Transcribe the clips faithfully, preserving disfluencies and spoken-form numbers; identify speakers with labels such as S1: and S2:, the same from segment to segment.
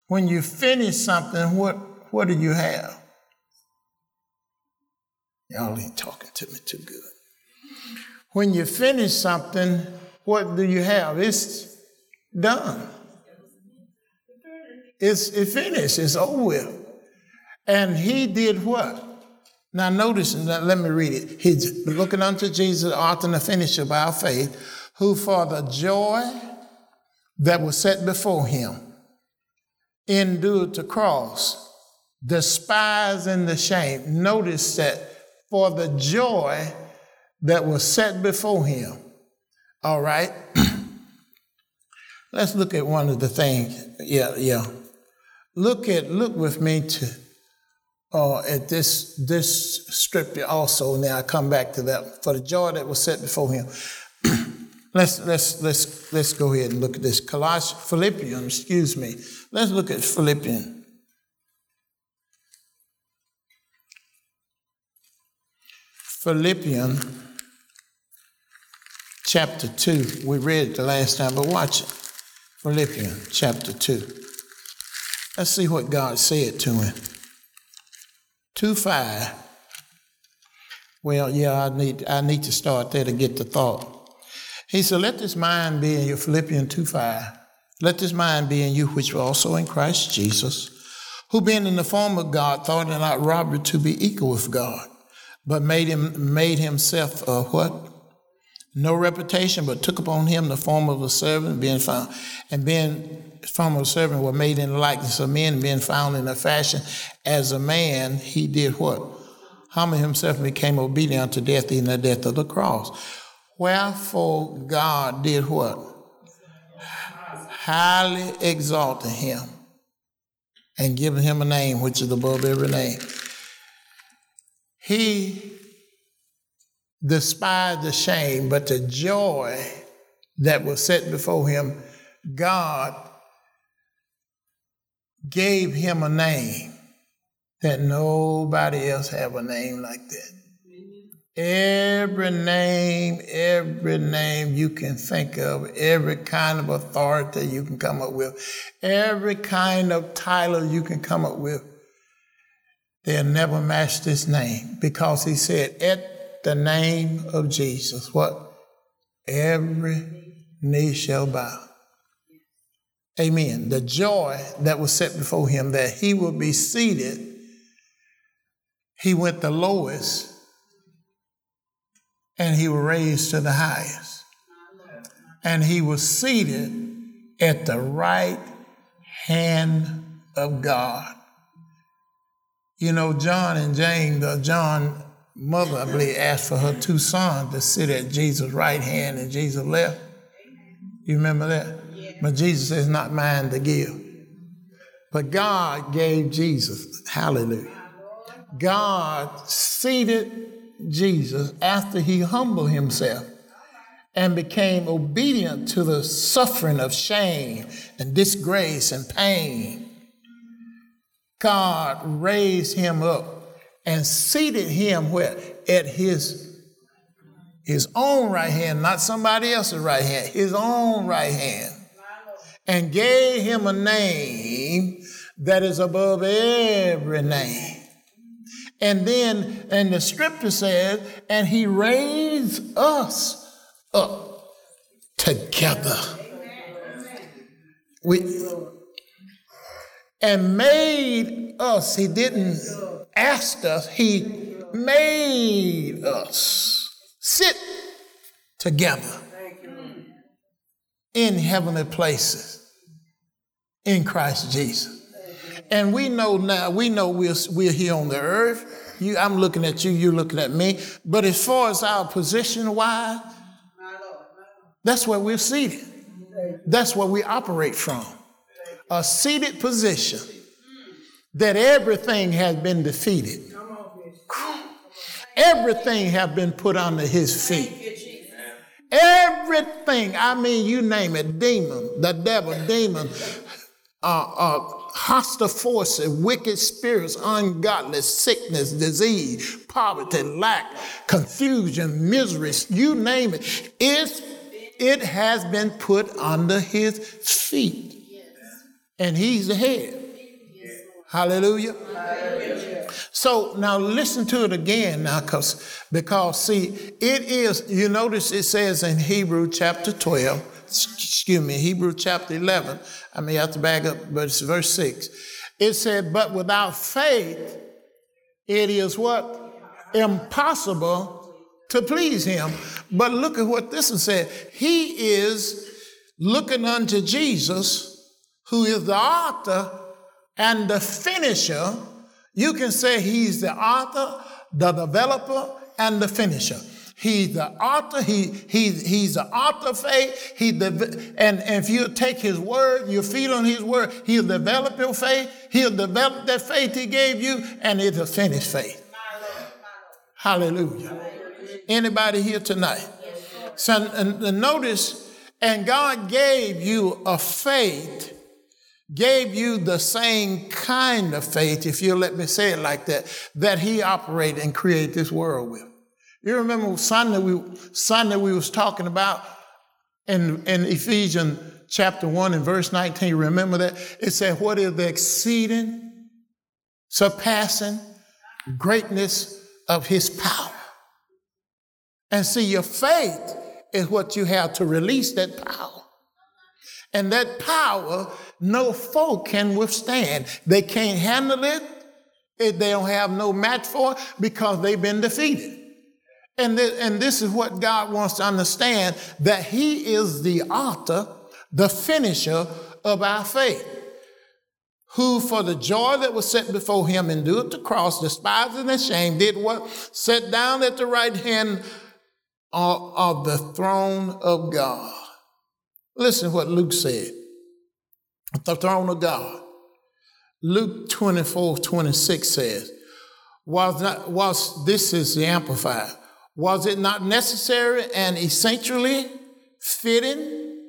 S1: When you finish something, what, what do you have? Y'all ain't talking to me too good. When you finish something, what do you have? It's done. It's it finished. It's over with. And he did what? Now notice, let me read it. He's looking unto Jesus, the author and the finisher of our faith, who for the joy that was set before him endured the cross, despising the shame. Notice that for the joy that was set before him. All right. Let's look at one of the things. Yeah, yeah. Look at look with me to uh, at this this scripture also. Now I come back to that. For the joy that was set before him. let's let's let's let's go ahead and look at this. Colossians, Philippians, excuse me. Let's look at Philippians. Philippians chapter two. We read it the last time, but watch it. Philippians chapter two. Let's see what God said to him. two five. Well, yeah, I need I need to start there to get the thought. He said, let this mind be in you, Philippians two five. Let this mind be in you, which was also in Christ Jesus, who being in the form of God, thought it not robbery to be equal with God, but made him made himself a what? No reputation, but took upon him the form of a servant, being found, and being form of a servant were made in the likeness of men, and being found in a fashion as a man, he did what? Humbled himself and became obedient unto death, even the death of the cross. Wherefore God did what? Highly exalted him and given him a name which is above every name. He despised the shame, but the joy that was set before him, God gave him a name that nobody else have a name like that. Every name, every name you can think of, every kind of authority you can come up with, every kind of title you can come up with, they'll never match this name, because he said, at the name of Jesus, what? Every knee shall bow. Amen. The joy that was set before him, that he would be seated, he went the lowest and he was raised to the highest. And he was seated at the right hand of God. You know, John and James, uh, John mother, I believe, asked for her two sons to sit at Jesus' right hand and Jesus' left. You remember that? Yeah. But Jesus says, not mine to give. But God gave Jesus, hallelujah. God seated Jesus after he humbled himself and became obedient to the suffering of shame and disgrace and pain. God raised him up and seated him where? At his, his own right hand, not somebody else's right hand, his own right hand. And gave him a name that is above every name. And then, and the scripture says, and he raised us up together. We, and made us, he didn't ask us, he made us sit together in heavenly places in Christ Jesus. And we know now, we know we're, we're here on the earth. You, I'm looking at you, you're looking at me. But as far as our position-wise, that's where we're seated. That's where we operate from. A seated position that everything has been defeated. Everything has been put under his feet. Everything, I mean, you name it, demon, the devil, demon, uh, uh, hostile forces, wicked spirits, ungodly, sickness, disease, poverty, lack, confusion, misery, you name it. It's, it has been put under his feet. And he's the head. Hallelujah. Hallelujah. So now listen to it again now, because, because see, it is, you notice it says in Hebrew chapter twelve, excuse me, Hebrew chapter eleven, I may have to back up, but it's verse six. It said, but without faith, it is what? Impossible to please him. But look at what this one said. He is looking unto Jesus, who is the author and the finisher. You can say he's the author, the developer, and the finisher. He's the author. He, he, he's the author of faith. He de- and, and if you take his word, you feed on his word, he'll develop your faith. He'll develop that faith he gave you, and it's a finished faith. Hallelujah. Anybody here tonight? So and, and notice, and God gave you a faith, gave you the same kind of faith, if you'll let me say it like that, that he operated and created this world with. You remember Sunday we Sunday we was talking about in, in Ephesians chapter one and verse nineteen. Remember that? It said, what is the exceeding, surpassing greatness of his power? And see, your faith is what you have to release that power. And that power, no foe can withstand. They can't handle it. They don't have no match for it because they've been defeated. And, th- and this is what God wants to understand, that he is the author, the finisher of our faith, who for the joy that was set before him endured the cross, despising the shame, did what? Sat down at the right hand of, of the throne of God. Listen to what Luke said. At the throne of God. Luke twenty-four twenty-six says, was not, was, this is the Amplified, was it not necessary and essentially fitting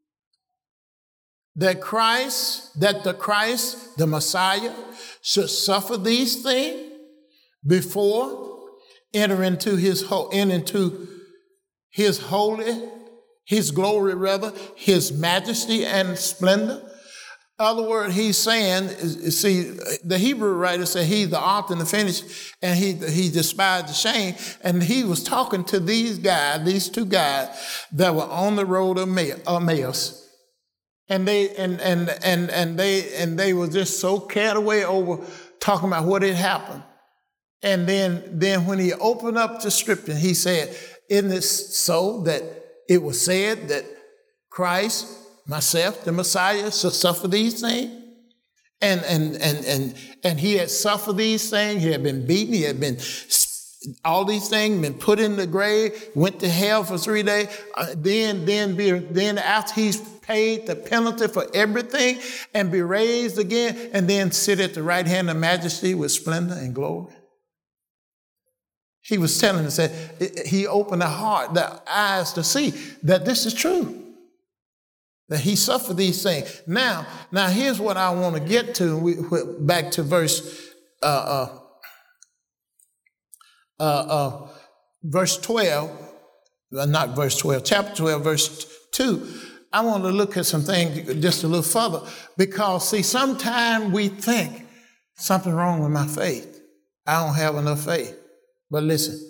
S1: that Christ, that the Christ, the Messiah, should suffer these things before enter into his ho- enter into his holy, his glory rather, his majesty and splendor? Other word, he's saying, see, the Hebrew writer said he's the author and the finish, and he he despised the shame. And he was talking to these guys, these two guys that were on the road of Emmaus, and they and and and and they and they were just so carried away over talking about what had happened. And then then when he opened up the scripture, he said, "Isn't it so that it was said that Christ, myself, the Messiah, should suffer these things?" And, and, and, and, and he had suffered these things. He had been beaten. He had been, all these things, been put in the grave, went to hell for three days. Uh, then, then, be, then after he's paid the penalty for everything and be raised again, and then sit at the right hand of majesty with splendor and glory. He was telling us that he opened the heart, the eyes to see that this is true. That he suffered these things. Now, now here's what I want to get to. We, back to verse, uh, uh, uh, uh, verse twelve. Well, not verse twelve. Chapter twelve, verse two. I want to look at some things just a little further, because see, sometimes we think something wrong with my faith. I don't have enough faith. But listen,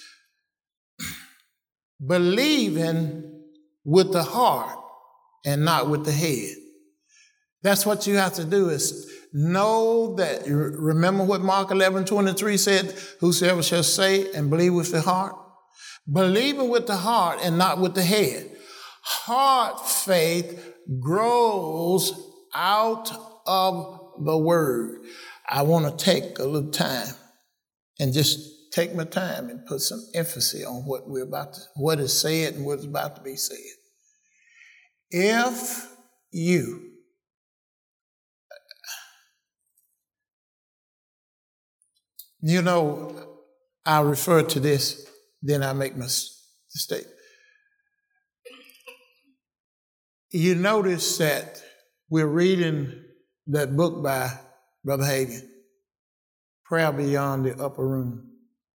S1: believing with the heart and not with the head. That's what you have to do, is know that, remember what Mark eleven twenty-three said, whosoever shall say and believe with the heart. Believing with the heart and not with the head. Heart faith grows out of the word. I want to take a little time and just take my time and put some emphasis on what we're about to, what is said and what is about to be said. If you you know, I refer to this, then I make my mistake. You notice that we're reading that book by Brother Hagin, Prayer Beyond the Upper Room.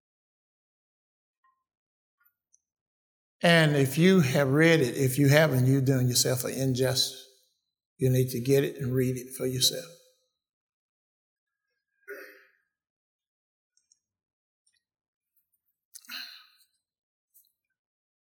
S1: And if you have read it, if you haven't, you're doing yourself an injustice. You need to get it and read it for yourself.